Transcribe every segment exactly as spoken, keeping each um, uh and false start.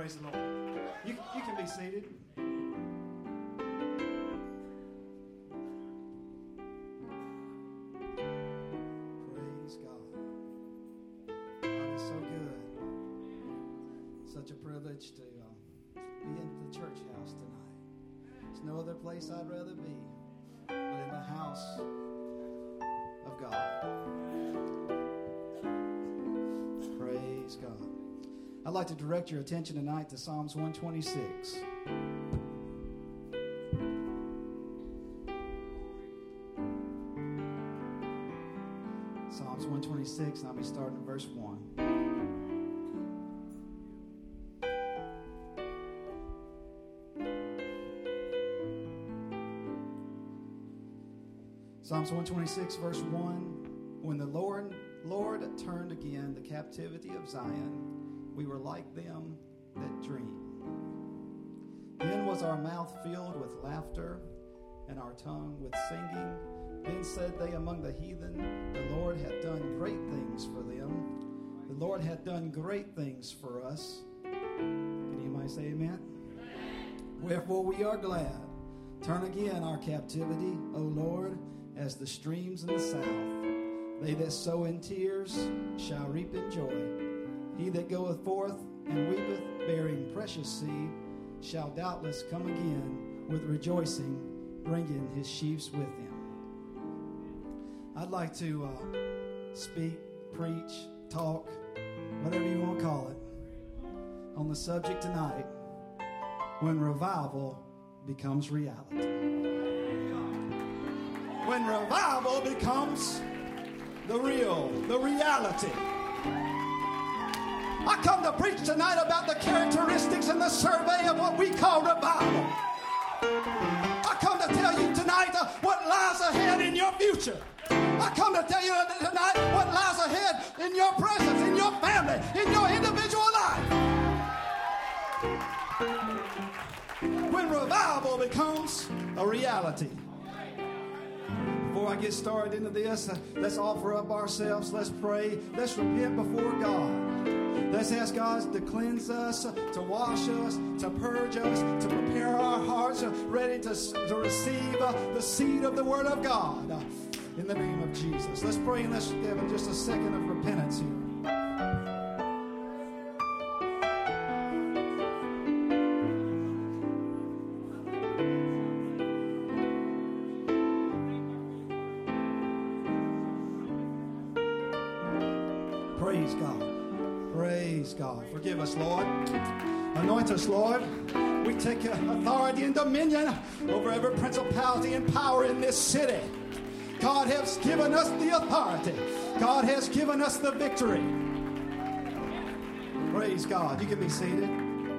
Praise the Lord. You, you can be seated. Praise God. God is so good. Such a privilege to uh, be in the church house tonight. There's no other place I'd rather be but in the house of God. Praise God. I'd like to direct your attention tonight to Psalms one twenty-six. Psalms one twenty-six, and I'll be starting at verse one. Psalms one twenty-six, verse one. When the Lord, Lord turned again the captivity of Zion, we were like them that dream. Then was our mouth filled with laughter, and our tongue with singing. Then said they among the heathen, the Lord hath done great things for them. The Lord hath done great things for us. Can anybody say amen? Amen. Wherefore we are glad. Turn again our captivity, O Lord, as the streams in the south. They that sow in tears shall reap in joy. He that goeth forth and weepeth, bearing precious seed, shall doubtless come again with rejoicing, bringing his sheaves with him. I'd like to uh, speak, preach, talk, whatever you want to call it, on the subject tonight, when revival becomes reality. When revival becomes the real, the reality. I come to preach tonight about the characteristics and the survey of what we call revival. I come to tell you tonight uh, what lies ahead in your future. I come to tell you tonight what lies ahead in your presence, in your family, in your individual life. When revival becomes a reality. Before I get started into this, uh, let's offer up ourselves. Let's pray. Let's repent before God. Let's ask God to cleanse us, to wash us, to purge us, to prepare our hearts uh, ready to, to receive uh, the seed of the Word of God uh, in the name of Jesus. Let's pray and let's give him just a second of repentance here. Praise God. Praise God. Forgive us, Lord. Anoint us, Lord. We take authority and dominion over every principality and power in this city. God has given us the authority. God has given us the victory. Praise God. You can be seated.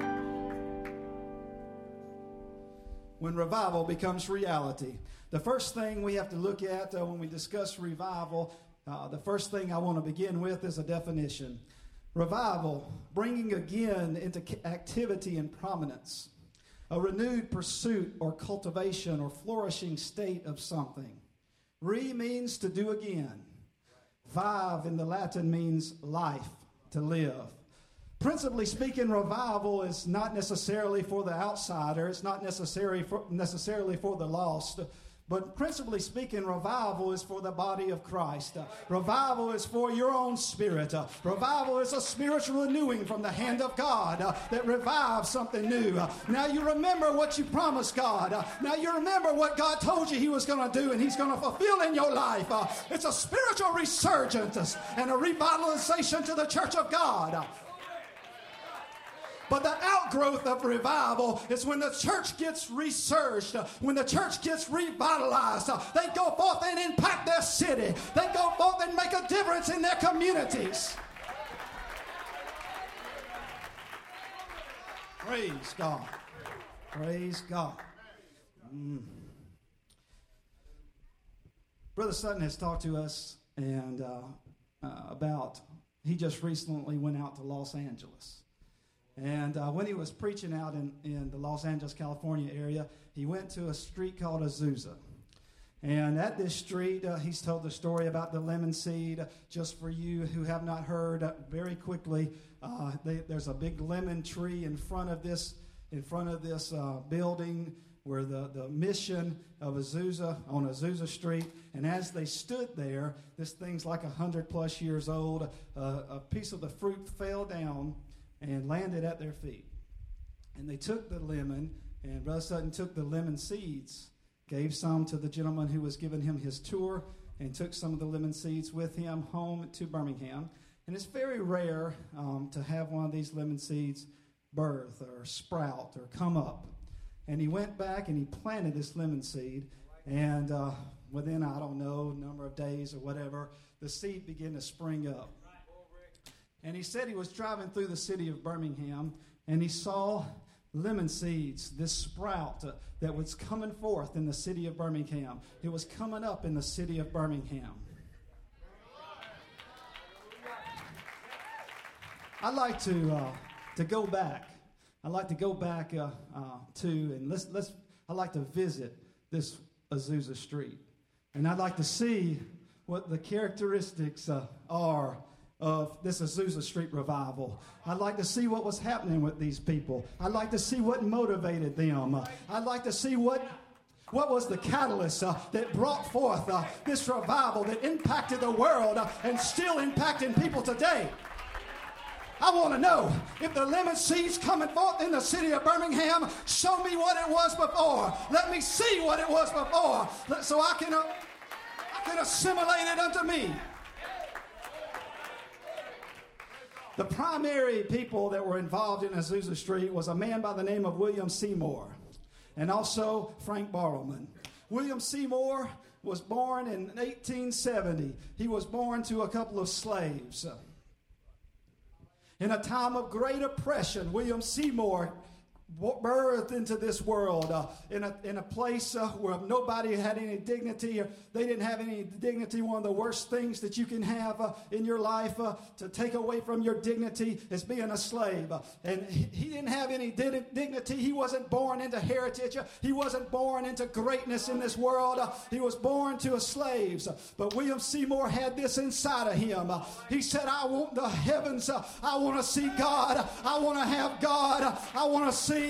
When revival becomes reality. The first thing we have to look at uh, when we discuss revival, uh, the first thing I want to begin with is a definition. Revival, bringing again into activity and prominence, a renewed pursuit or cultivation or flourishing state of something. Re means to do again. Vive in the Latin means life, to live. Principally speaking, revival is not necessarily for the outsider. It's not necessary for, necessarily for the lost. But principally speaking, revival is for the body of Christ. Uh, revival is for your own spirit. Uh, revival is a spiritual renewing from the hand of God uh, that revives something new. Uh, now you remember what you promised God. Uh, now you remember what God told you he was going to do and he's going to fulfill in your life. Uh, it's a spiritual resurgence and a revitalization to the church of God. Uh, But the outgrowth of revival is when the church gets resurged, when the church gets revitalized. They go forth and impact their city. They go forth and make a difference in their communities. Praise God. Praise God. Mm. Brother Sutton has talked to us and uh, uh, about, he just recently went out to Los Angeles. And uh, when he was preaching out in, in the Los Angeles, California area, he went to a street called Azusa. And at this street, uh, he's told the story about the lemon seed. Just for you who have not heard, uh, very quickly, uh, they, there's a big lemon tree in front of this in front of this uh, building where the, the mission of Azusa, on Azusa Street. And as they stood there, this thing's like one hundred plus years old, uh, a piece of the fruit fell down and landed at their feet. And they took the lemon, and Brother Sutton took the lemon seeds, gave some to the gentleman who was giving him his tour, and took some of the lemon seeds with him home to Birmingham. And it's very rare um, to have one of these lemon seeds birth or sprout or come up. And he went back and he planted this lemon seed, and uh, within, I don't know, number of days or whatever, the seed began to spring up. And he said he was driving through the city of Birmingham, and he saw lemon seeds, this sprout uh, that was coming forth in the city of Birmingham. It was coming up in the city of Birmingham. I'd like to uh, to go back. I'd like to go back uh, uh, to, and let's let's. I'd like to visit this Azusa Street, and I'd like to see what the characteristics uh, are of this Azusa Street revival. I'd like to see what was happening with these people. I'd like to see what motivated them. Uh, I'd like to see what what was the catalyst uh, that brought forth uh, this revival that impacted the world uh, and still impacting people today. I want to know if the lemon seed's coming forth in the city of Birmingham. Show me what it was before. Let me see what it was before, so I can uh, I can assimilate it unto me. The primary people that were involved in Azusa Street was a man by the name of William Seymour, and also Frank Bartleman. William Seymour was born in eighteen seventy. He was born to a couple of slaves. In a time of great oppression, William Seymour birthed into this world uh, in a in a place uh, where nobody had any dignity, or they didn't have any dignity. One of the worst things that you can have uh, in your life uh, to take away from your dignity is being a slave. Uh, and he, he didn't have any di- dignity. He wasn't born into heritage. Uh, he wasn't born into greatness in this world. Uh, he was born to a slaves. Uh, but William Seymour had this inside of him. Uh, he said, I want the heavens. Uh, I want to see God. I want to have God. Uh, I want to see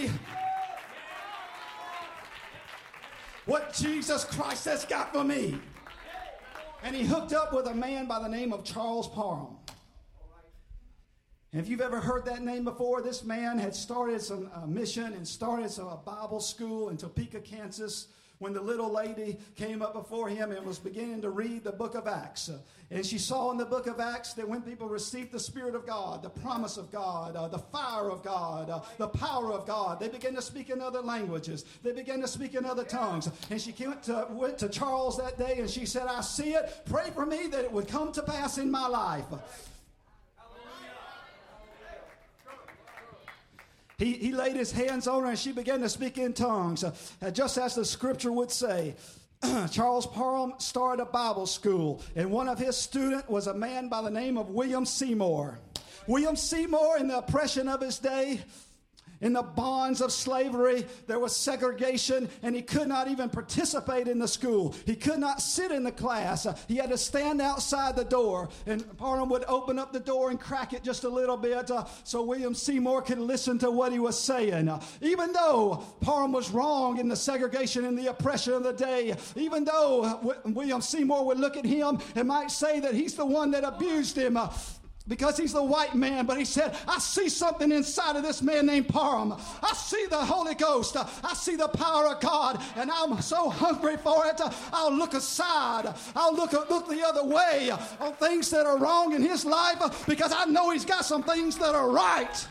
what Jesus Christ has got for me. And he hooked up with a man by the name of Charles Parham. And if you've ever heard that name before, this man had started some uh, mission and started some, a Bible school in Topeka, Kansas, when the little lady came up before him and was beginning to read the book of Acts. And she saw in the book of Acts that when people received the Spirit of God, the promise of God, uh, the fire of God, uh, the power of God, they began to speak in other languages. They began to speak in other tongues. And she went to, went to Charles that day and she said, I see it. Pray for me that it would come to pass in my life. He, he laid his hands on her and she began to speak in tongues, uh, just as the scripture would say. Charles Parham started a Bible school, and one of his students was a man by the name of William Seymour. William Seymour, in the oppression of his day, in the bonds of slavery, there was segregation, and he could not even participate in the school. He could not sit in the class. Uh, he had to stand outside the door, and Parham would open up the door and crack it just a little bit uh, so William Seymour could listen to what he was saying. Uh, even though Parham was wrong in the segregation and the oppression of the day, even though uh, w- William Seymour would look at him and might say that he's the one that abused him, uh, because he's the white man, but he said, I see something inside of this man named Parham. I see the Holy Ghost. I see the power of God, and I'm so hungry for it. I'll look aside. I'll look, look the other way on things that are wrong in his life because I know he's got some things that are right.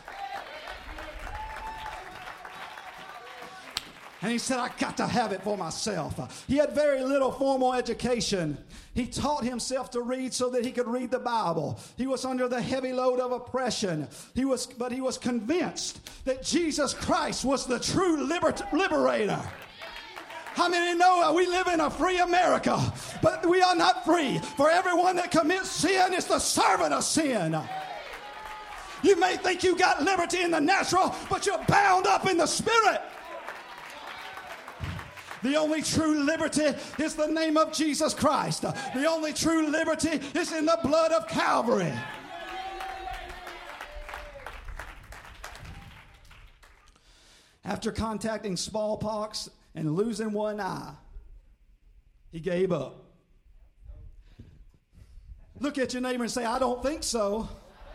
And he said, I got to have it for myself. He had very little formal education. He taught himself to read so that he could read the Bible. He was under the heavy load of oppression. He was, but he was convinced that Jesus Christ was the true liber- liberator. How many know we live in a free America, but we are not free? For everyone that commits sin is the servant of sin. You may think you got liberty in the natural, but you're bound up in the spirit. The only true liberty is the name of Jesus Christ. The only true liberty is in the blood of Calvary. After contacting smallpox and losing one eye, he gave up. Look at your neighbor and say, I don't think so.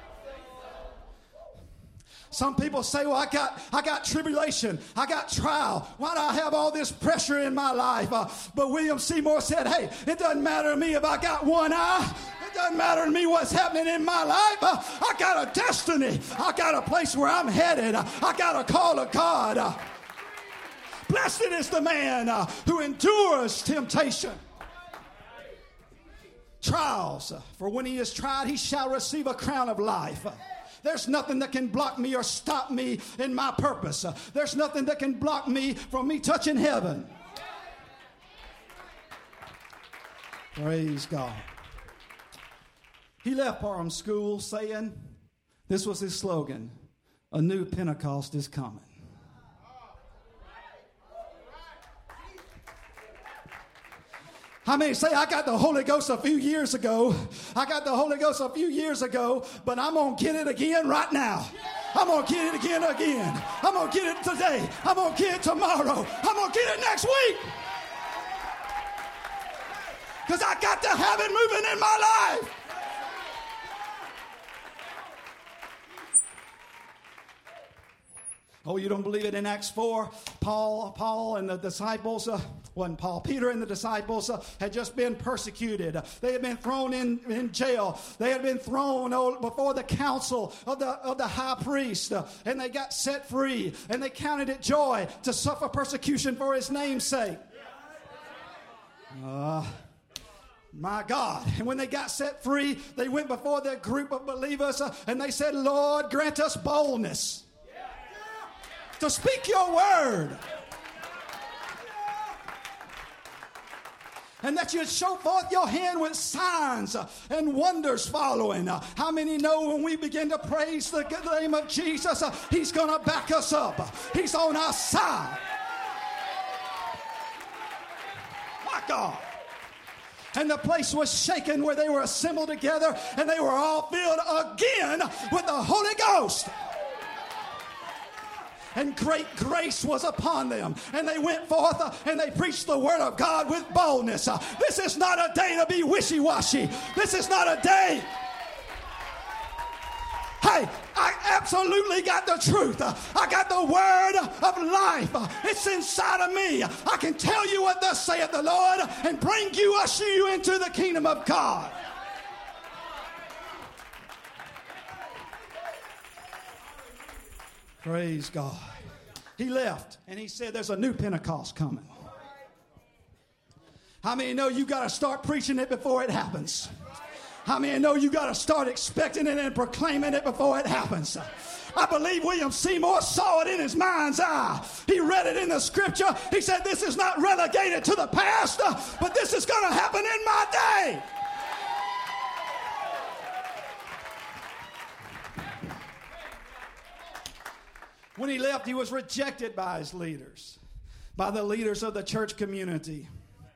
Some people say, well, I got I got tribulation. I got trial. Why do I have all this pressure in my life? Uh, but William Seymour said, hey, it doesn't matter to me if I got one eye. It doesn't matter to me what's happening in my life. Uh, I got a destiny. I got a place where I'm headed. Uh, I got a call to God. Uh, blessed is the man uh, who endures temptation. Trials. Uh, for when he is tried, he shall receive a crown of life. Uh, There's nothing that can block me or stop me in my purpose. Uh, there's nothing that can block me from me touching heaven. Praise God. He left Parham School saying, this was his slogan, a new Pentecost is coming. How many say, I got the Holy Ghost a few years ago. I got the Holy Ghost a few years ago, but I'm going to get it again right now. I'm going to get it again again. I'm going to get it today. I'm going to get it tomorrow. I'm going to get it next week. Because I got to have it moving in my life. Oh, you don't believe it? In Acts four, Paul, Paul and the disciples, uh, wasn't Paul, Peter and the disciples uh, had just been persecuted. Uh, they had been thrown in, in jail. They had been thrown oh, before the council of the, of the high priest, uh, and they got set free, and they counted it joy to suffer persecution for his name's sake. Uh, My God. And when they got set free, they went before their group of believers uh, and they said, Lord, grant us boldness to speak your word. And that you'd show forth your hand with signs uh, and wonders following. Uh, how many know when we begin to praise the name of Jesus, uh, he's going to back us up. Uh, he's on our side. My God. And the place was shaken where they were assembled together and they were all filled again with the Holy Ghost. And great grace was upon them. And they went forth uh, and they preached the word of God with boldness. Uh, this is not a day to be wishy-washy. This is not a day. Hey, I absolutely got the truth. Uh, I got the word of life. Uh, it's inside of me. I can tell you what thus saith the Lord and bring you, usher you into the kingdom of God. Praise God. He left and he said there's a new Pentecost coming. How many know you got to start preaching it before it happens? How many know you got to start expecting it and proclaiming it before it happens? I believe William Seymour saw it in his mind's eye. He read it in the scripture. He said this is not relegated to the past, but this is going to happen in my day. When he left, he was rejected by his leaders, by the leaders of the church community.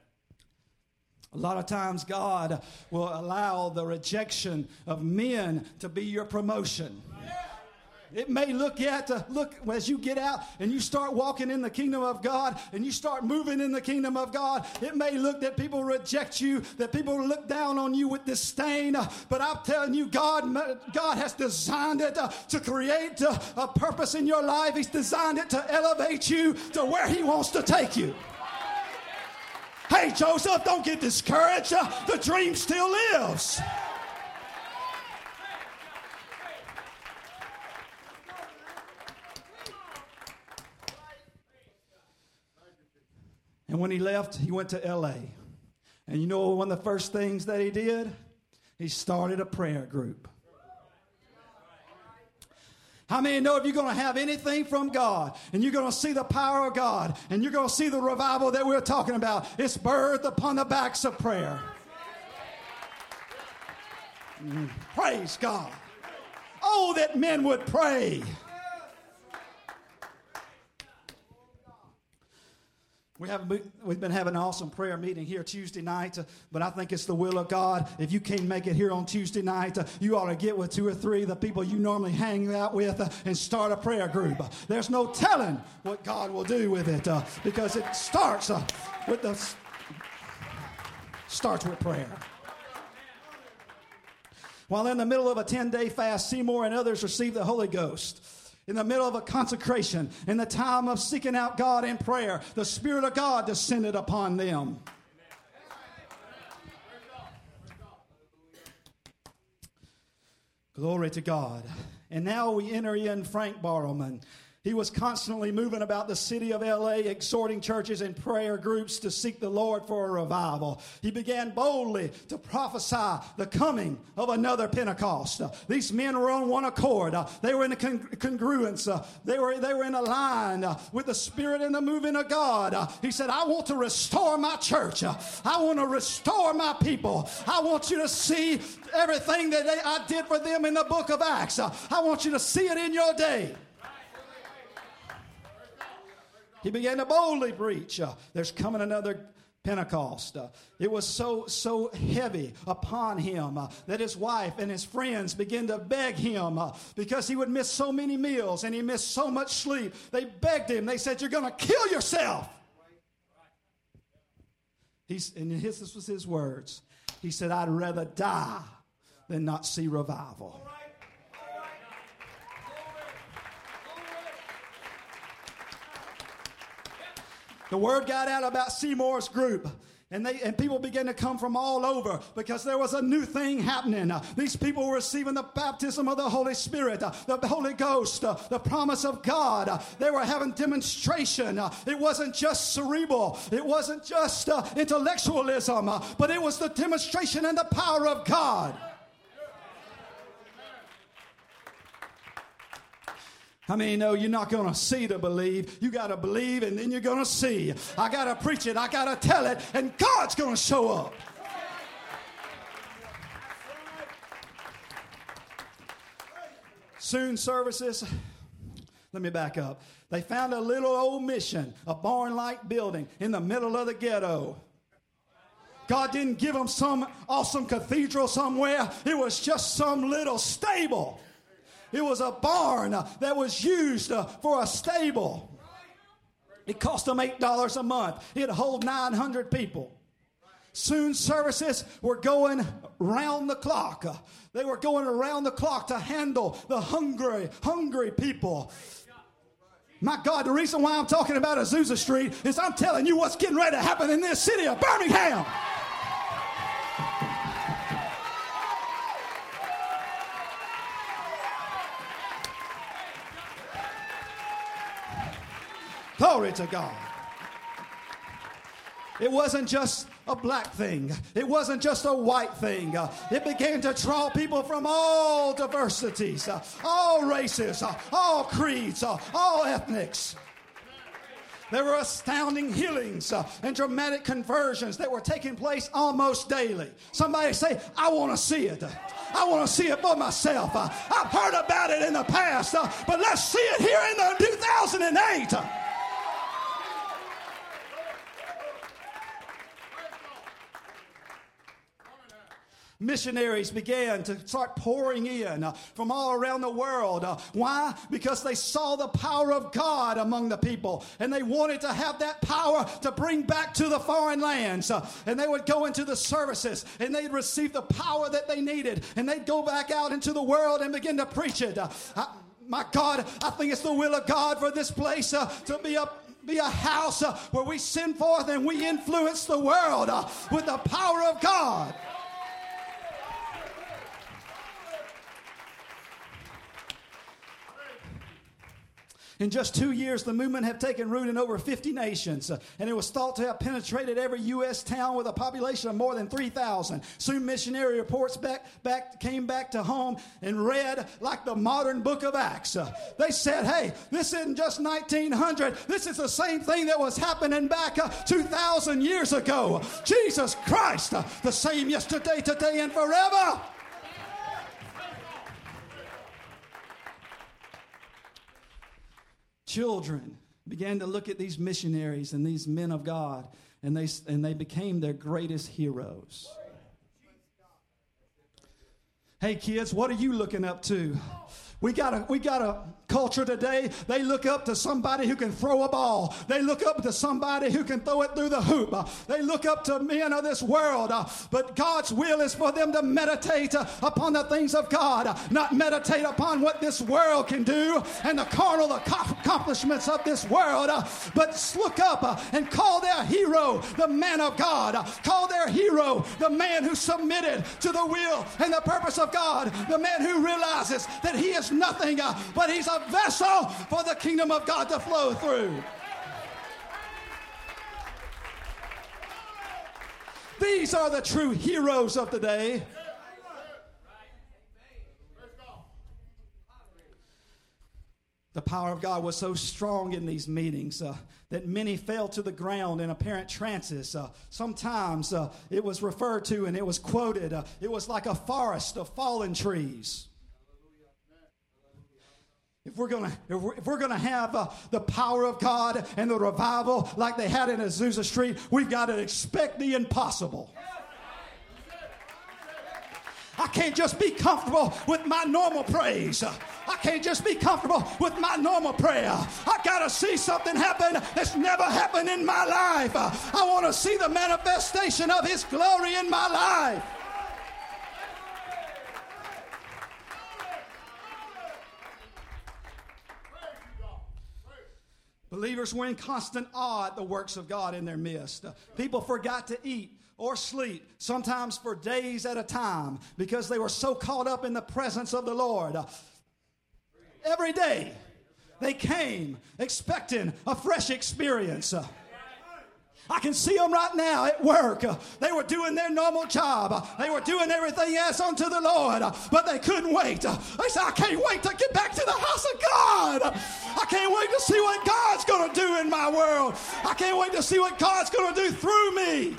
A lot of times God will allow the rejection of men to be your promotion. It may look at, uh, look, as you get out and you start walking in the kingdom of God and you start moving in the kingdom of God, it may look that people reject you, that people look down on you with disdain. Uh, but I'm telling you, God, God has designed it uh, to create uh, a purpose in your life. He's designed it to elevate you to where he wants to take you. Hey, Joseph, don't get discouraged. Uh, the dream still lives. And when he left, he went to L A. And you know one of the first things that he did? He started a prayer group. How many know if you're going to have anything from God and you're going to see the power of God and you're going to see the revival that we're talking about, it's birthed upon the backs of prayer. Mm, praise God. Oh, that men would pray. We have, we've been having an awesome prayer meeting here Tuesday night, uh, but I think it's the will of God. If you can't make it here on Tuesday night, uh, you ought to get with two or three of the people you normally hang out with uh, and start a prayer group. Uh, there's no telling what God will do with it uh, because it starts uh, with the starts with prayer. While in the middle of a ten-day fast, Seymour and others received the Holy Ghost. In the middle of a consecration, in the time of seeking out God in prayer, the Spirit of God descended upon them. Glory to God. And now we enter in Frank Bartleman. He was constantly moving about the city of L A, exhorting churches and prayer groups to seek the Lord for a revival. He began boldly to prophesy the coming of another Pentecost. Uh, these men were on one accord. Uh, they were in a con- congruence. Uh, they were they were in a line uh, with the Spirit and the moving of God. Uh, he said, I want to restore my church. Uh, I want to restore my people. I want you to see everything that they, I did for them in the book of Acts. Uh, I want you to see it in your day. He began to boldly preach. Uh, there's coming another Pentecost. Uh, it was so, so heavy upon him uh, that his wife and his friends began to beg him uh, because he would miss so many meals and he missed so much sleep. They begged him. They said, you're going to kill yourself. He's, and his, this was his words. He said, I'd rather die than not see revival. The word got out about Seymour's group, and they and people began to come from all over because there was a new thing happening. Uh, these people were receiving the baptism of the Holy Spirit, uh, the Holy Ghost, uh, the promise of God. Uh, they were having demonstration. Uh, it wasn't just cerebral. It wasn't just uh, intellectualism, uh, but it was the demonstration and the power of God. How many know you're not going to see to believe? You got to believe and then you're going to see. I got to preach it. I got to tell it. And God's going to show up. Soon services. Let me back up. They found a little old mission, a barn-like building in the middle of the ghetto. God didn't give them some awesome cathedral somewhere. It was just some little stable. It was a barn uh, that was used uh, for a stable. It cost them eight dollars a month. It'd hold nine hundred people. Soon services were going round the clock. Uh, they were going around the clock to handle the hungry, hungry people. My God, the reason why I'm talking about Azusa Street is I'm telling you what's getting ready to happen in this city of Birmingham. Glory to God. It wasn't just a black thing. It wasn't just a white thing. Uh, it began to draw people from all diversities, uh, all races, uh, all creeds, uh, all ethnics. There were astounding healings uh, and dramatic conversions that were taking place almost daily. Somebody say, I want to see it. I want to see it for myself. Uh, I've heard about it in the past, uh, but let's see it here in the two thousand eight. Missionaries began to start pouring in uh, from all around the world. Uh, why? Because they saw the power of God among the people, and they wanted to have that power to bring back to the foreign lands. Uh, and they would go into the services, and they'd receive the power that they needed, and they'd go back out into the world and begin to preach it. Uh, I, my God, I think it's the will of God for this place uh, to be a be a house uh, where we send forth and we influence the world uh, with the power of God. In just two years, the movement had taken root in over fifty nations, uh, and it was thought to have penetrated every U S town with a population of more than three thousand. Soon missionary reports back, back came back to home and read like the modern book of Acts. Uh, they said, hey, this isn't just nineteen hundred. This is the same thing that was happening back uh, two thousand years ago. Jesus Christ, uh, the same yesterday, today, and forever. Children began to look at these missionaries and these men of God, and they, and they became their greatest heroes. Hey kids, what are you looking up to? We got a we got a culture today. They look up to somebody who can throw a ball. They look up to somebody who can throw it through the hoop. Uh, they look up to men of this world. Uh, but God's will is for them to meditate uh, upon the things of God, uh, not meditate upon what this world can do and the carnal accomplishments of this world. Uh, but look up uh, and call their hero the man of God. Uh, call their hero the man who submitted to the will and the purpose of God. The man who realizes that he is nothing, uh, but he's a vessel for the kingdom of God to flow through. These are the true heroes of the day. The power of God was so strong in these meetings uh, that many fell to the ground in apparent trances. Uh, sometimes uh, it was referred to and it was quoted. Uh, it was like a forest of fallen trees. If we're gonna, if we're, if we're gonna have uh, the power of God and the revival like they had in Azusa Street, we've got to expect the impossible. I can't just be comfortable with my normal praise. I can't just be comfortable with my normal prayer. I got to see something happen that's never happened in my life. I want to see the manifestation of His glory in my life. Believers were in constant awe at the works of God in their midst. Uh, people forgot to eat or sleep, sometimes for days at a time, because they were so caught up in the presence of the Lord. Uh, every day, they came expecting a fresh experience. Uh, I can see them right now at work. Uh, they were doing their normal job. Uh, they were doing everything else unto the Lord, uh, but they couldn't wait. Uh, they said, I can't wait to get back to the house of God. Uh, I can't wait to see what God's going to do in my world. I can't wait to see what God's going to do through me.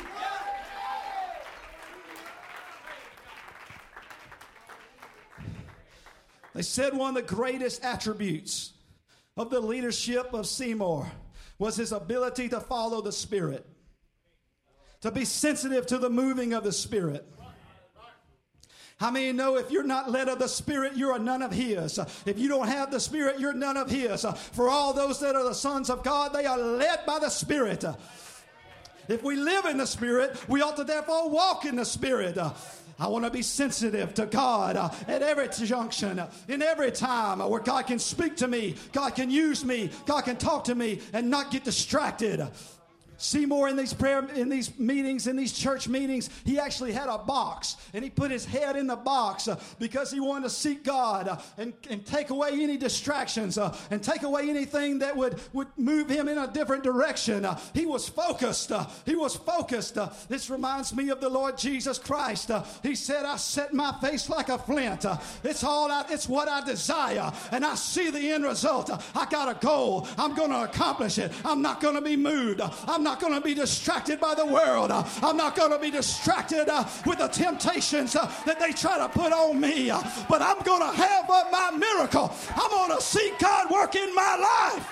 They said one of the greatest attributes of the leadership of Seymour was his ability to follow the Spirit, to be sensitive to the moving of the Spirit. How many know if you're not led of the Spirit, you're a none of His? If you don't have the Spirit, you're none of His. For all those that are the sons of God, they are led by the Spirit. If we live in the Spirit, we ought to therefore walk in the Spirit. I want to be sensitive to God uh, at every junction, uh, in every time uh, where God can speak to me, God can use me, God can talk to me, and not get distracted. Seymour in these prayer, in these meetings, in these church meetings, he actually had a box, and he put his head in the box uh, because he wanted to seek God uh, and, and take away any distractions uh, and take away anything that would, would move him in a different direction. Uh, he was focused. Uh, he was focused. Uh, this reminds me of the Lord Jesus Christ. Uh, he said, I set my face like a flint. Uh, it's all I, it's what I desire, and I see the end result. Uh, I got a goal. I'm going to accomplish it. I'm not going to be moved. Uh, I'm not I'm not going to be distracted by the world. Uh, I'm not going to be distracted uh, with the temptations uh, that they try to put on me. Uh, but I'm going to have uh, my miracle. I'm going to see God work in my life.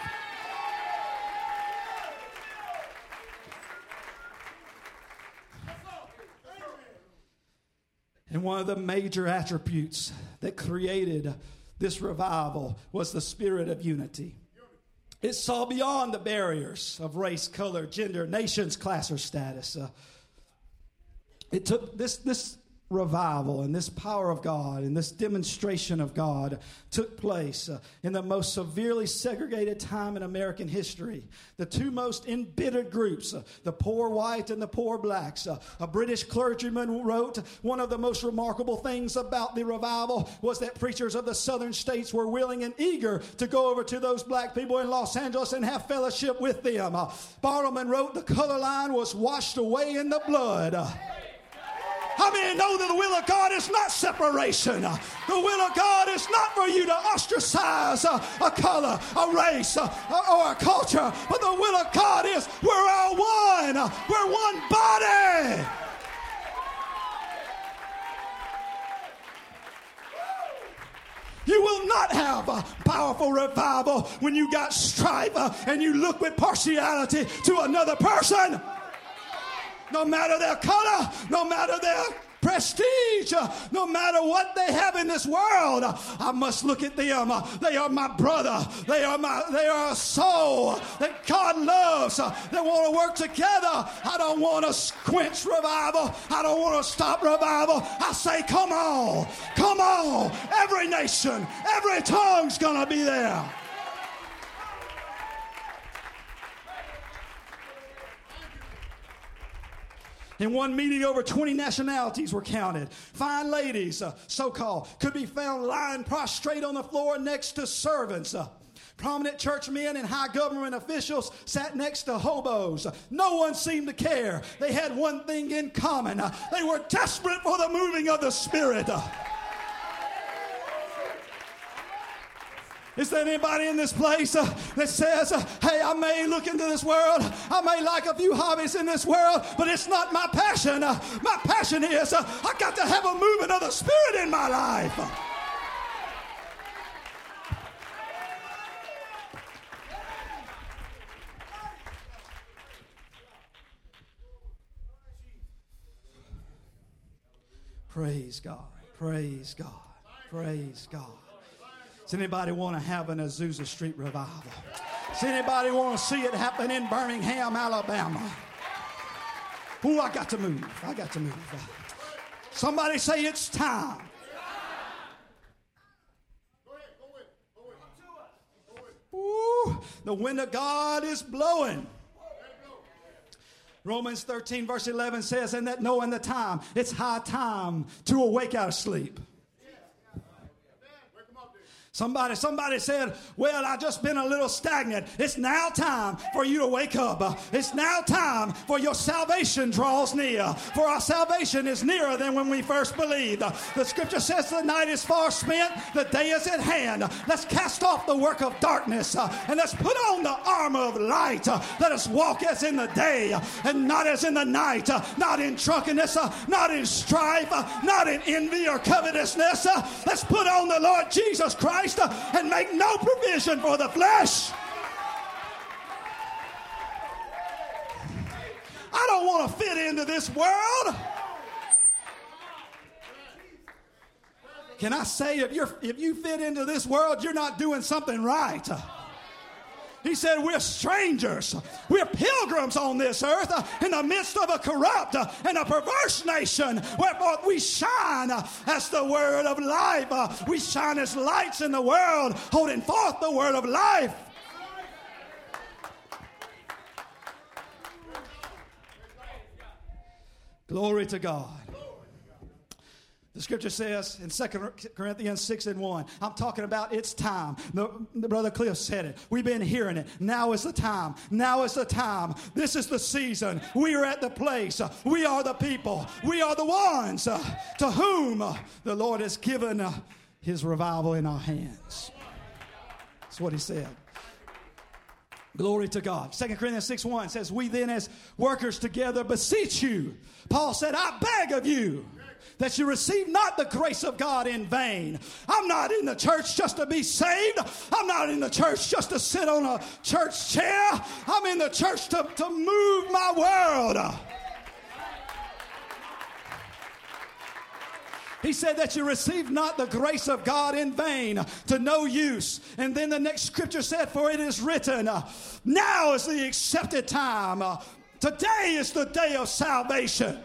And one of the major attributes that created this revival was the spirit of unity. It saw beyond the barriers of race, color, gender, nations, class, or status. Uh, it took this this revival and this power of God and this demonstration of God took place uh, in the most severely segregated time in American history. The two most embittered groups, uh, the poor white and the poor blacks. Uh, a British clergyman wrote, one of the most remarkable things about the revival was that preachers of the southern states were willing and eager to go over to those black people in Los Angeles and have fellowship with them. Uh, Bartleman wrote, the color line was washed away in the blood. Uh, How many know that the will of God is not separation? The will of God is not for you to ostracize a, a color, a race, a, or a culture. But the will of God is we're all one. We're one body. You will not have a powerful revival when you got strife uh, and you look with partiality to another person. No matter their color, no matter their prestige, uh, no matter what they have in this world, uh, I must look at them. Uh, they are my brother. They are my. They are a soul that God loves. Uh, they want to work together. I don't want to quench revival. I don't want to stop revival. I say, come on, come on. Every nation, every tongue's gonna be there. In one meeting, over twenty nationalities were counted. Fine ladies, uh, so-called, could be found lying prostrate on the floor next to servants. Uh, prominent church men and high government officials sat next to hobos. Uh, no one seemed to care. They had one thing in common. Uh, they were desperate for the moving of the Spirit. Uh, Is there anybody in this place uh, that says, uh, hey, I may look into this world, I may like a few hobbies in this world, but it's not my passion. Uh, my passion is uh, I got to have a movement of the Spirit in my life. Praise God. Praise God. Praise God. Does anybody want to have an Azusa Street revival? Does anybody want to see it happen in Birmingham, Alabama? Ooh, I got to move. I got to move. Somebody say it's time. Ooh, the wind of God is blowing. Romans thirteen verse eleven says, and that knowing the time, it's high time to awake out of sleep. Somebody, somebody said, well, I've just been a little stagnant. It's now time for you to wake up. It's now time for your salvation draws near. For our salvation is nearer than when we first believed. The scripture says the night is far spent, the day is at hand. Let's cast off the work of darkness uh, and let's put on the armor of light. Uh, let us walk as in the day uh, and not as in the night. Uh, not in drunkenness, uh, not in strife, uh, not in envy or covetousness. Uh, let's put on the Lord Jesus Christ and make no provision for the flesh. I don't want to fit into this world. Can I say if you're if you fit into this world, you're not doing something right. He said we're strangers. We're pilgrims on this earth uh, in the midst of a corrupt uh, and a perverse nation. Wherefore we shine uh, as the word of life. Uh, we shine as lights in the world, holding forth the word of life. Glory to God. The scripture says in Second Corinthians six and one, I'm talking about it's time. The, the Brother Cliff said it. We've been hearing it. Now is the time. Now is the time. This is the season. We are at the place. We are the people. We are the ones uh, to whom uh, the Lord has given uh, his revival in our hands. That's what he said. Glory to God. Second Corinthians six one says, we then as workers together beseech you. Paul said, I beg of you that you receive not the grace of God in vain. I'm not in the church just to be saved. I'm not in the church just to sit on a church chair. I'm in the church to, to move my world. He said that you receive not the grace of God in vain, to no use. And then the next scripture said, for it is written, uh, now is the accepted time. Uh, today is the day of salvation.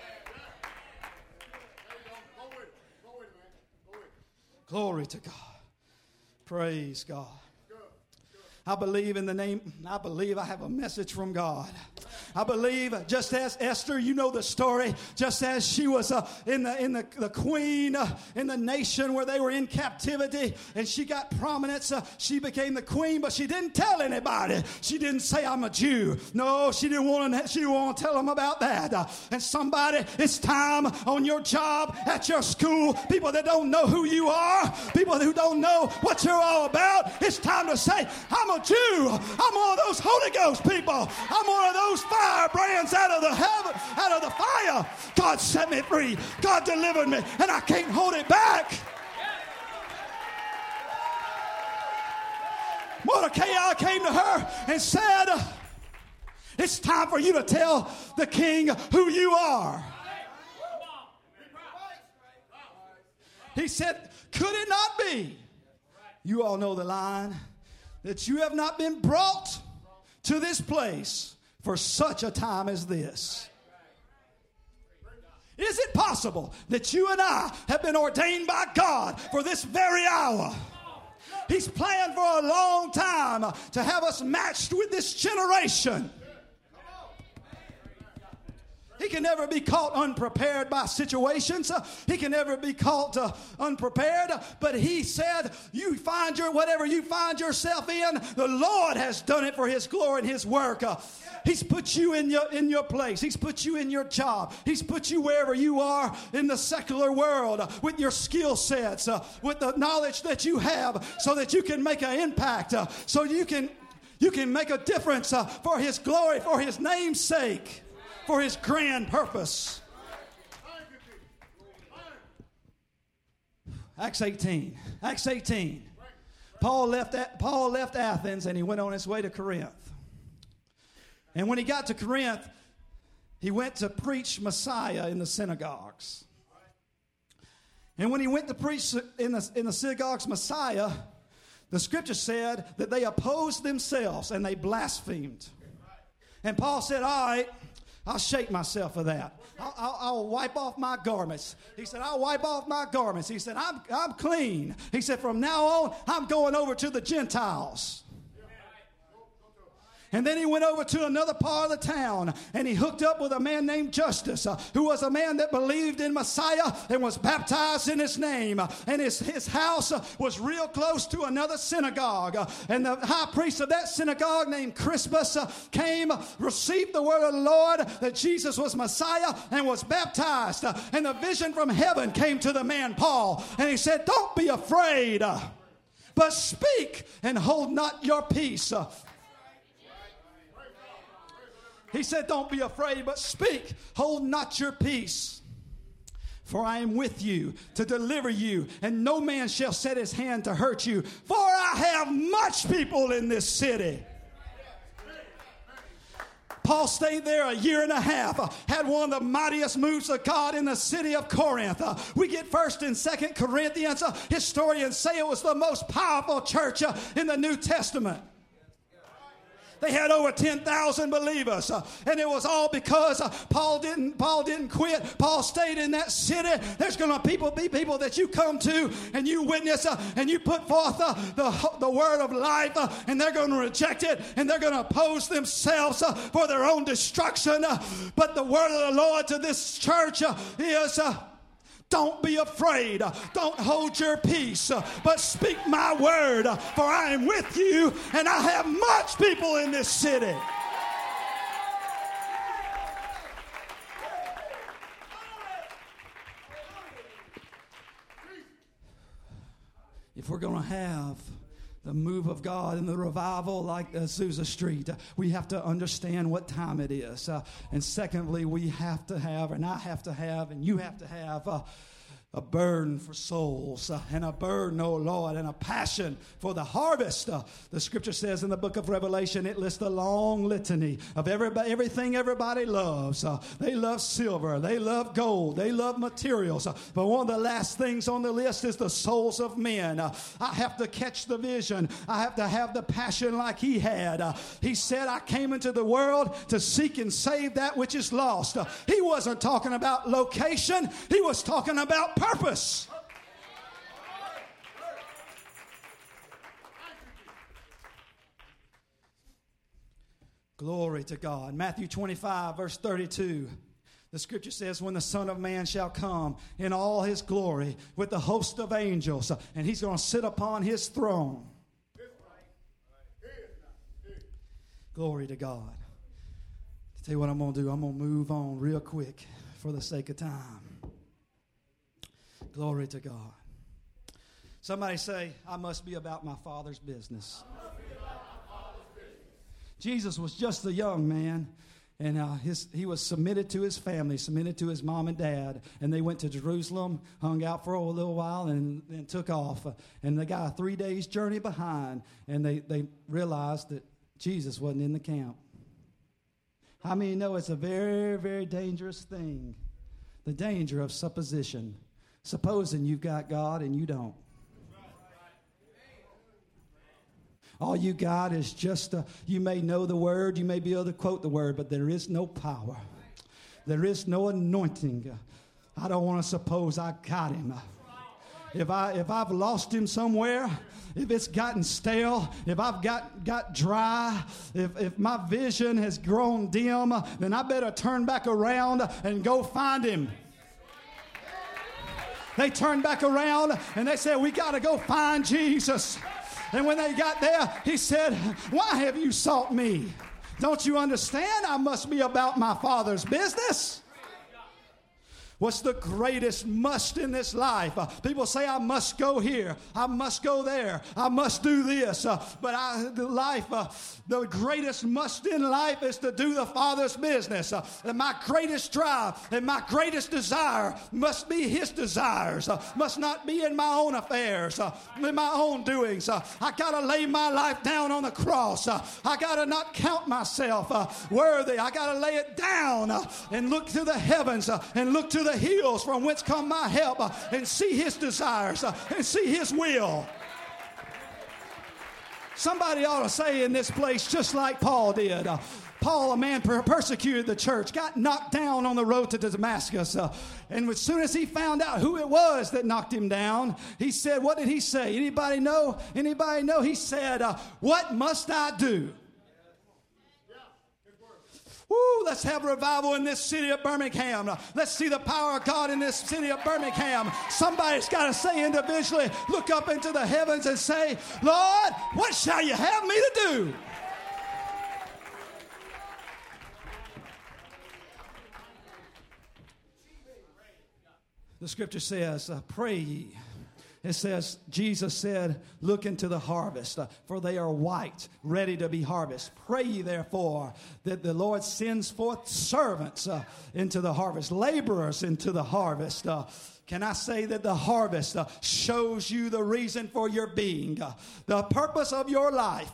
Glory to God. Praise God. I believe in the name, I believe I have a message from God. I believe just as Esther, you know the story, just as she was uh, in the in the, the queen uh, in the nation where they were in captivity and she got prominence, uh, she became the queen, but she didn't tell anybody. She didn't say I'm a Jew. No, she didn't want to, she didn't want to tell them about that. Uh, and somebody, it's time on your job, at your school, people that don't know who you are, people who don't know what you're all about, it's time to say, I'm a Jew. I'm one of those Holy Ghost people. I'm one of those firebrands out of the heaven, out of the fire. God set me free. God delivered me, and I can't hold it back. Mordecai came to her and said, it's time for you to tell the king who you are. He said, could it not be? You all know the line, that you have not been brought to this place for such a time as this. Is it possible that you and I have been ordained by God for this very hour? He's planned for a long time to have us matched with this generation. He can never be caught unprepared by situations. Uh, he can never be caught uh, unprepared. But he said, you find your, whatever you find yourself in, the Lord has done it for his glory and his work. Uh, he's put you in your, in your place. He's put you in your job. He's put you wherever you are in the secular world uh, with your skill sets, uh, with the knowledge that you have, so that you can make an impact, uh, so you can, you can make a difference uh, for his glory, for his name's sake, for his grand purpose. Acts eighteen. Acts eighteen. Paul left, Paul left Athens and he went on his way to Corinth. And when he got to Corinth, he went to preach Messiah in the synagogues. And when he went to preach in the, in the synagogues Messiah, the scripture said that they opposed themselves and they blasphemed. And Paul said, all right, I'll shake myself of that. I'll, I'll, I'll wipe off my garments. He said, I'll wipe off my garments. He said, I'm, I'm clean. He said, from now on, I'm going over to the Gentiles. And then he went over to another part of the town, and he hooked up with a man named Justus, uh, who was a man that believed in Messiah and was baptized in his name. Uh, and his, his house uh, was real close to another synagogue. Uh, and the high priest of that synagogue named Crispus uh, came, uh, received the word of the Lord that Jesus was Messiah, and was baptized. Uh, and the vision from heaven came to the man Paul, and he said, don't be afraid, uh, but speak and hold not your peace. Uh, He said, don't be afraid, but speak. Hold not your peace. For I am with you to deliver you, and no man shall set his hand to hurt you. For I have much people in this city. Paul stayed there a year and a half, uh, had one of the mightiest moves of God in the city of Corinth. Uh, we get First and Second Corinthians. Uh, historians say it was the most powerful church uh, in the New Testament. They had over ten thousand believers, uh, and it was all because uh, Paul didn't Paul didn't quit. Paul stayed in that city. There's going to people be people that you come to and you witness uh, and you put forth uh, the, the word of life, uh, and they're going to reject it, and they're going to oppose themselves uh, for their own destruction. Uh, but the word of the Lord to this church uh, is... Uh, Don't be afraid. Don't hold your peace, but speak my word, for I am with you, and I have much people in this city. If we're going to have the move of God and the revival like Azusa Street, we have to understand what time it is. Uh, and secondly, we have to have, and I have to have, and you have to have uh, a burden for souls, uh, and a burden, oh Lord, and a passion for the harvest. Uh, the scripture says in the book of Revelation, it lists a long litany of everybody, everything everybody loves. Uh, they love silver, they love gold, they love materials. Uh, but one of the last things on the list is the souls of men. Uh, I have to catch the vision. I have to have the passion like he had. Uh, he said, I came into the world to seek and save that which is lost. Uh, he wasn't talking about location. He was talking about purpose. Glory to God. Matthew twenty-five, verse thirty-two. The scripture says, when the Son of Man shall come in all his glory with the host of angels, and he's going to sit upon his throne. Glory to God. To tell you what I'm going to do, I'm going to move on real quick for the sake of time. Glory to God. Somebody say, I must be about my Father's business. Jesus was just a young man, And uh, his, he was submitted to his family, submitted to his mom and dad. And they went to Jerusalem, hung out for a little while, and then took off. And they got a three days journey behind. And they, they realized that Jesus wasn't in the camp. How many know it's a very, very dangerous thing? The danger of supposition. Supposing you've got God and you don't. All you got is just, a, you may know the word, you may be able to quote the word, but there is no power. There is no anointing. I don't want to suppose I got him. If, I, if I've lost him somewhere, if it's gotten stale, if I've got, got dry, if, if my vision has grown dim, then I better turn back around and go find him. They turned back around and they said, we got to go find Jesus. And when they got there, he said, why have you sought me? Don't you understand? I must be about my Father's business. What's the greatest must in this life? Uh, people say, I must go here. I must go there. I must do this. Uh, but I, the life, uh, the greatest must in life is to do the Father's business. Uh, and my greatest drive and my greatest desire must be His desires. Uh, must not be in my own affairs, uh, in my own doings. Uh, I got to lay my life down on the cross. Uh, I got to not count myself uh, worthy. I got to lay it down uh, and look to the heavens uh, and look to the the hills from whence come my help uh, and see His desires uh, and see His will. Somebody ought to say in this place just like Paul did. Uh, Paul, a man per- persecuted the church, got knocked down on the road to Damascus. Uh, and as soon as he found out who it was that knocked him down, he said, what did he say? Anybody know? Anybody know? He said, uh, what must I do? Woo, let's have a revival in this city of Birmingham. Let's see the power of God in this city of Birmingham. Somebody's got to say individually, look up into the heavens and say, Lord, what shall you have me to do? The scripture says, uh, pray ye. It says, Jesus said, look into the harvest, uh, for they are white, ready to be harvested. Pray ye therefore that the Lord sends forth servants uh, into the harvest, laborers into the harvest. Uh, can I say that the harvest uh, shows you the reason for your being? Uh, the purpose of your life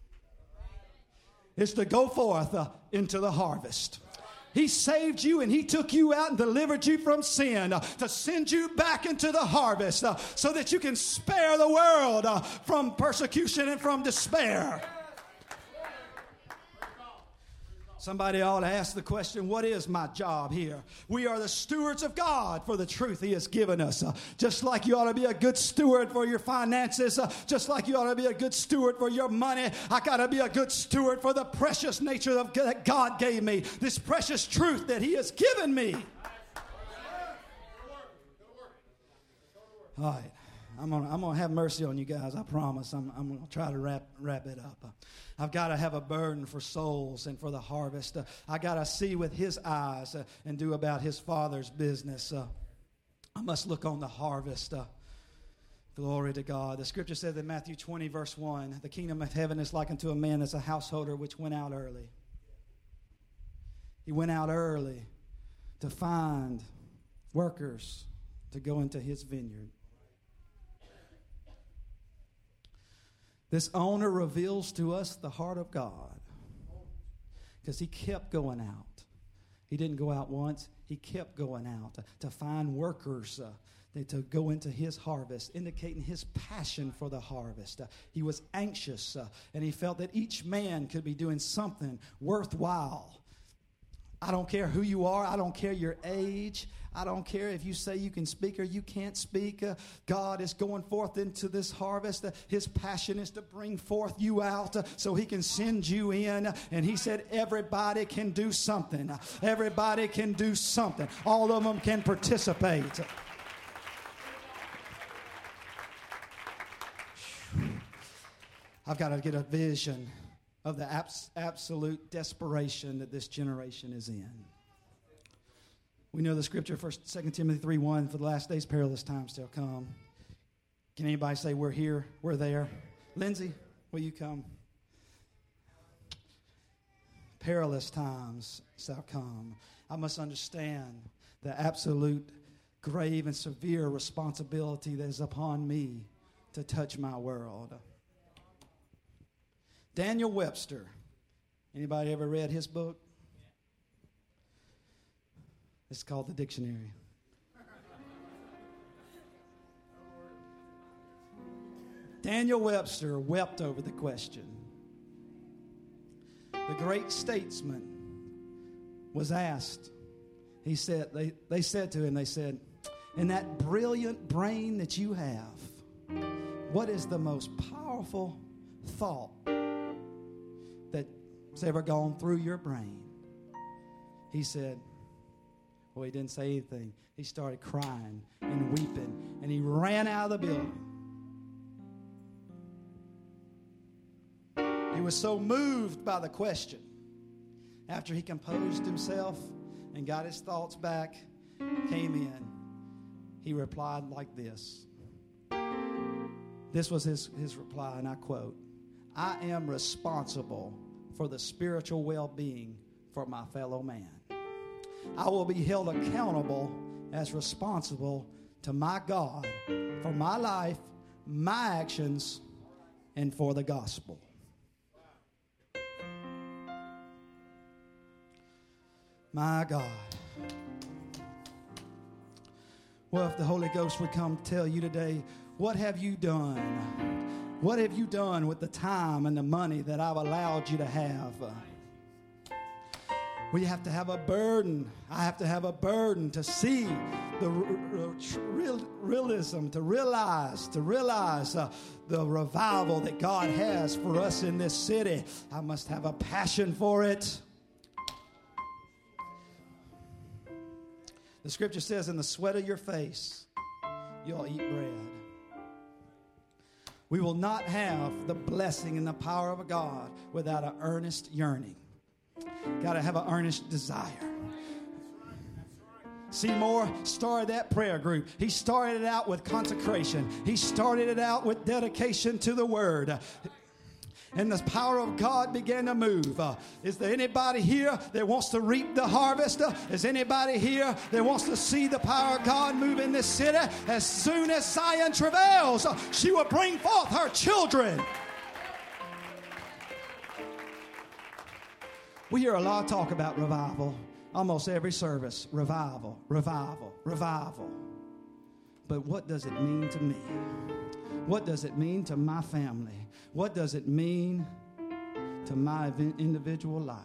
is to go forth uh, into the harvest. He saved you and He took you out and delivered you from sin uh, to send you back into the harvest uh, so that you can spare the world uh, from persecution and from despair. Somebody ought to ask the question, what is my job here? We are the stewards of God for the truth He has given us. Uh, just like you ought to be a good steward for your finances, uh, just like you ought to be a good steward for your money, I got to be a good steward for the precious nature of that God gave me, this precious truth that He has given me. All right. I'm gonna, I'm gonna have mercy on you guys. I promise. I'm, I'm gonna try to wrap wrap it up. Uh, I've got to have a burden for souls and for the harvest. Uh, I got to see with His eyes uh, and do about His Father's business. Uh, I must look on the harvest. Uh, glory to God. The scripture says in Matthew twenty, verse one, the kingdom of heaven is like unto a man as a householder which went out early. He went out early to find workers to go into his vineyard. This owner reveals to us the heart of God because he kept going out. He didn't go out once. He kept going out to, to find workers uh, to go into his harvest, indicating his passion for the harvest. Uh, he was anxious uh, and he felt that each man could be doing something worthwhile. I don't care who you are. I don't care your age. I don't care if you say you can speak or you can't speak. Uh, God is going forth into this harvest. Uh, his passion is to bring forth you out uh, so He can send you in. And He said everybody can do something. Uh, everybody can do something. All of them can participate. I've got to get a vision of the abs- absolute desperation that this generation is in. We know the scripture, First, Second Timothy three one, for the last days perilous times shall come. Can anybody say we're here, we're there? Lindsay, will you come? perilous times shall come. I must understand the absolute grave and severe responsibility that is upon me to touch my world. Daniel Webster. Anybody ever read his book? It's called The Dictionary. Daniel Webster wept over the question. The great statesman was asked, he said, they, they said to him, they said, in that brilliant brain that you have, what is the most powerful thought that's ever gone through your brain? He said, well, he didn't say anything. He started crying and weeping, and he ran out of the building. He was so moved by the question. After he composed himself and got his thoughts back, came in, he replied like this. This was his, his reply, and I quote, I am responsible for the spiritual well-being for my fellow man. I will be held accountable as responsible to my God for my life, my actions, and for the gospel. My God. Well, if the Holy Ghost would come tell you today, what have you done? What have you done with the time and the money that I've allowed you to have? We have to have a burden. I have to have a burden to see the real, realism, to realize, to realize uh, the revival that God has for us in this city. I must have a passion for it. The scripture says, in the sweat of your face, you'll eat bread. We will not have the blessing and the power of God without an earnest yearning. Got to have an earnest desire. Seymour started that prayer group. He started it out with consecration. He started it out with dedication to the Word. And the power of God began to move. Uh, is there anybody here that wants to reap the harvest? Uh, is anybody here that wants to see the power of God move in this city? As soon as Zion travails, uh, she will bring forth her children. We hear a lot of talk about revival. Almost every service, revival, revival, revival. But what does it mean to me? What does it mean to my family? What does it mean to my individual life?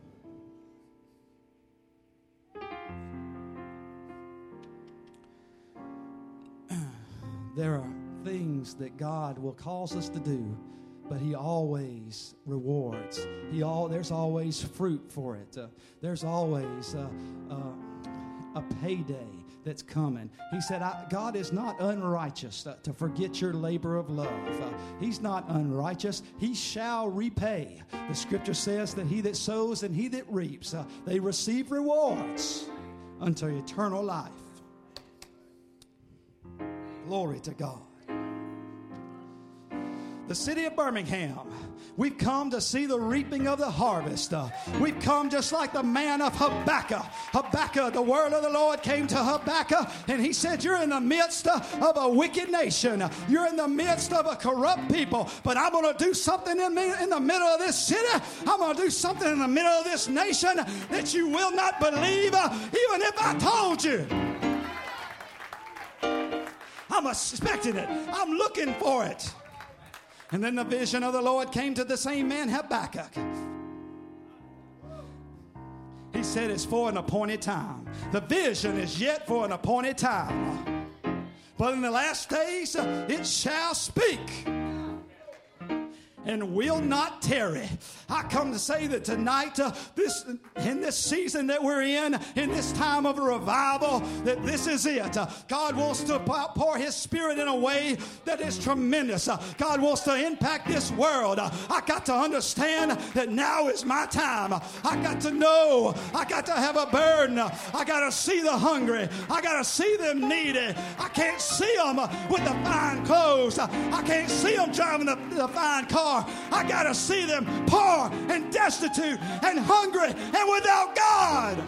There are things that God will cause us to do, but He always rewards. He all there's always fruit for it. Uh, there's always uh, uh, a payday that's coming. He said, I, God is not unrighteous uh, to forget your labor of love. Uh, he's not unrighteous. He shall repay. The scripture says that he that sows and he that reaps, uh, they receive rewards unto eternal life. Glory to God. The city of Birmingham, we've come to see the reaping of the harvest. Uh, we've come just like the man of Habakkuk. Habakkuk, the word of the Lord came to Habakkuk, and he said, you're in the midst uh, of a wicked nation. You're in the midst of a corrupt people, but I'm going to do something in, me, in the middle of this city. I'm going to do something in the middle of this nation that you will not believe, uh, even if I told you. I'm expecting it. I'm looking for it. And then the vision of the Lord came to the same man, Habakkuk. He said it's for an appointed time. The vision is yet for an appointed time. But in the last days, it shall speak and will not tarry. I come to say that tonight, uh, this in this season that we're in, in this time of a revival, that this is it. Uh, God wants to pour His Spirit in a way that is tremendous. Uh, God wants to impact this world. Uh, I got to understand that now is my time. Uh, I got to know. I got to have a burden. Uh, I got to see the hungry. I got to see them needy. I can't see them uh, with the fine clothes. Uh, I can't see them driving the, the fine car. I got to see them poor and desperate destitute and hungry and without God.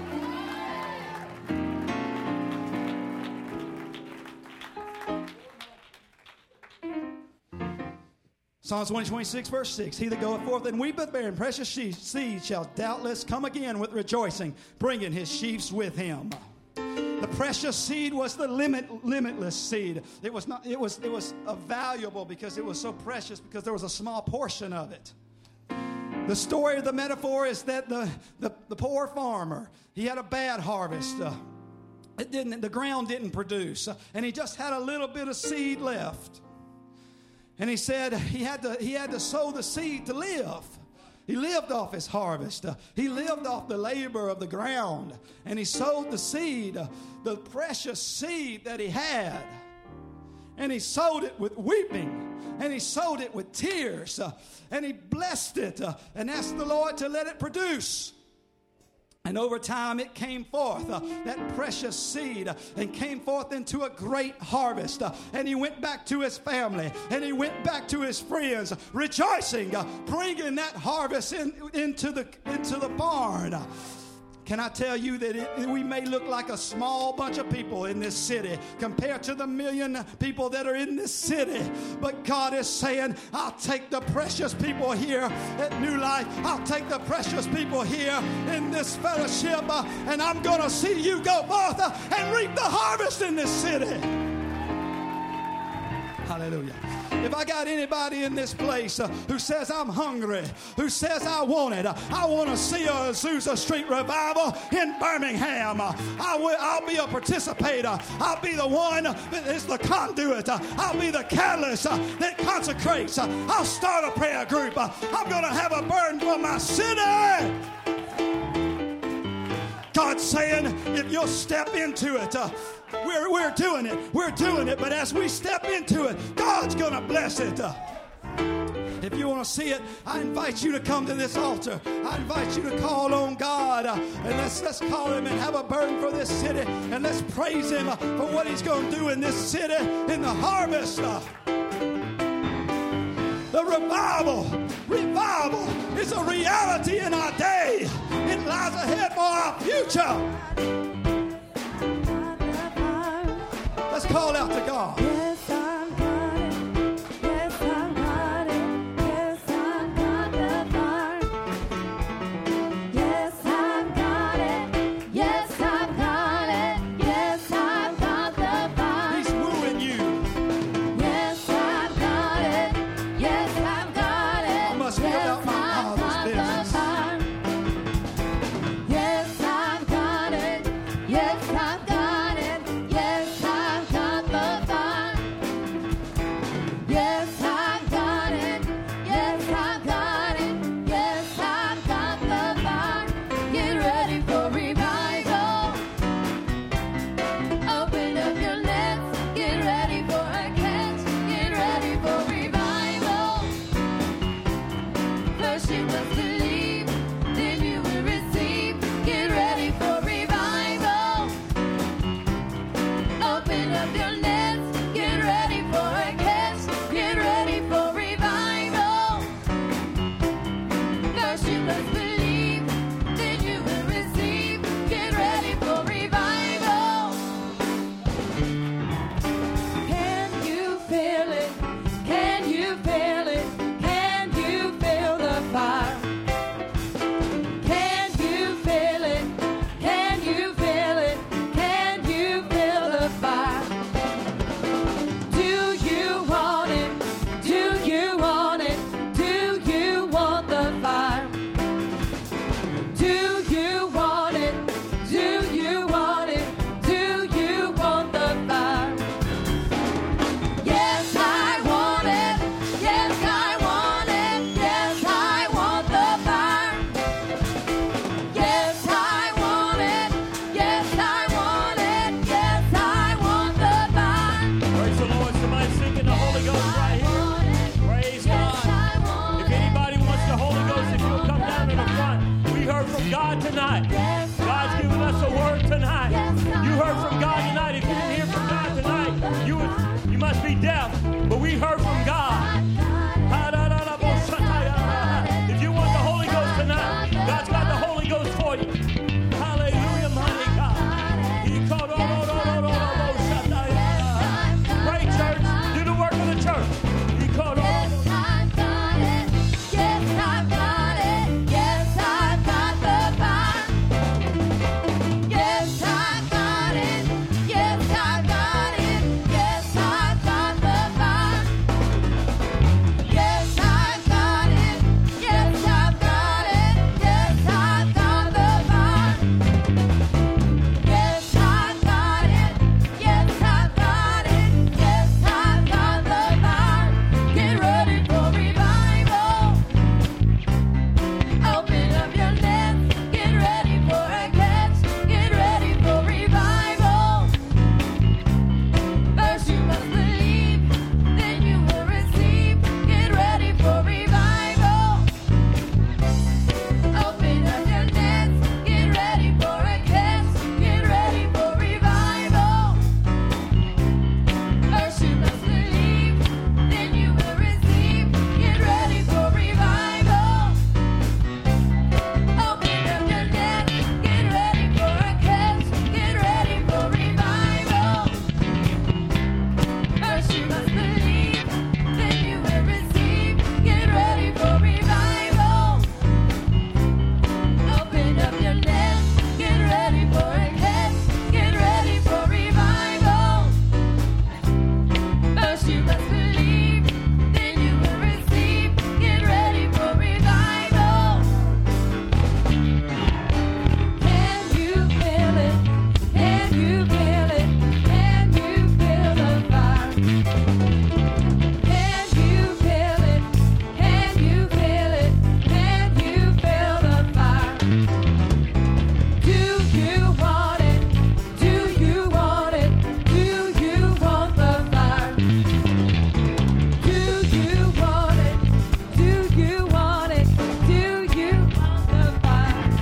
Psalms one twenty-six, verse six. He that goeth forth and weepeth, bearing precious seed, shall doubtless come again with rejoicing, bringing his sheaves with him. The precious seed was the limit, limitless seed. It was not. It was. It was uh, valuable because it was so precious. Because there was a small portion of it. The story of the metaphor is that the the, the poor farmer, he had a bad harvest. Uh, it didn't. The ground didn't produce, uh, and he just had a little bit of seed left. And he said he had to he had to sow the seed to live. He lived off his harvest. Uh, he lived off the labor of the ground. And he sowed the seed, uh, the precious seed that he had. And he sowed it with weeping. And he sowed it with tears. Uh, and he blessed it uh, and asked the Lord to let it produce. And over time it came forth, uh, that precious seed, uh, and came forth into a great harvest. Uh, and he went back to his family, and he went back to his friends, rejoicing, uh, bringing that harvest in, into the into the barn. Uh, Can I tell you that it, we may look like a small bunch of people in this city compared to the million people that are in this city. But God is saying, I'll take the precious people here at New Life. I'll take the precious people here in this fellowship. Uh, and I'm going to see you go forth uh, and reap the harvest in this city. Hallelujah. If I got anybody in this place uh, who says I'm hungry, who says I want it, uh, I want to see a Azusa Street revival in Birmingham. Uh, I will, I'll be a participator. I'll be the one that is the conduit. Uh, I'll be the catalyst uh, that consecrates. Uh, I'll start a prayer group. Uh, I'm going to have a burden for my city. God's saying, if you'll step into it, uh, we're, we're doing it. We're doing it. But as we step into it, God's going to bless it. Uh, if you want to see it, I invite you to come to this altar. I invite you to call on God. Uh, and let's, let's call him and have a burden for this city. And let's praise him uh, for what he's going to do in this city, in the harvest. Uh, The revival, revival is a reality in our day. It lies ahead for our future. Let's call out to God. Yes, I've got it. Yes, I've got it. Yes, I've got the fire. Yes, I've got it. Yes, I've got it. Yes, I've got the fire. He's wooing you. Yes, I've got it. Yes, I've got it. I must be about my Father's business. Yes, I've got it. Yes, I've got it. Yes, I've got the fire. Yes, I've got it. Yes, I've got it. Yes, I've got the fire. Get ready for revival. Open up your lips. Get ready for a catch. Get ready for revival. First you must believe, then you will receive. Get ready for revival. Open up your lips. Get ready for a catch. Get ready for revival. First you must believe, then you will receive. Get ready for revival. Can you feel it? Can you feel it? Can you feel the fire? Can you feel it? Can you feel it? Can you feel the fire? Do you want it? Do you want it? Do you want the fire? Do you want it? Do you want it? Do you want the fire? Yes, I want it. Yes, I want it. Yes, I want the fire. Yes, I want it. Yes, I want it. Yes, I want the fire. Praise the Lord. Somebody singing the Holy Ghost right here. Praise God. If anybody wants the Holy Ghost, if you'll come down to the front. We heard from God tonight. God's given us a word tonight. You heard from God tonight. If you didn't hear from God tonight, you would, you must be deaf. But we heard from God. If you want the Holy Ghost tonight,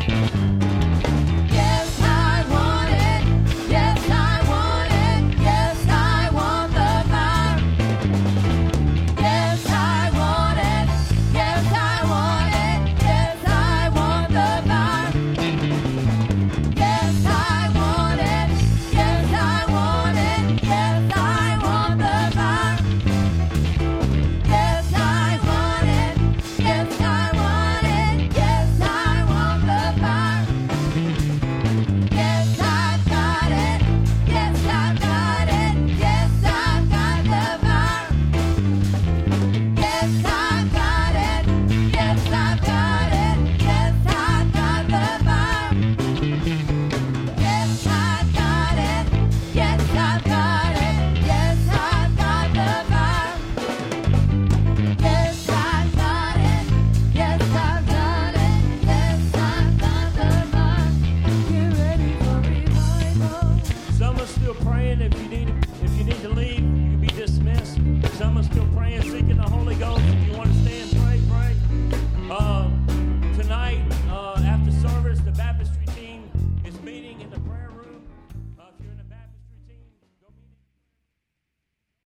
praying. If you need, if you need to leave, you can be dismissed. Some are still praying, seeking the Holy Ghost.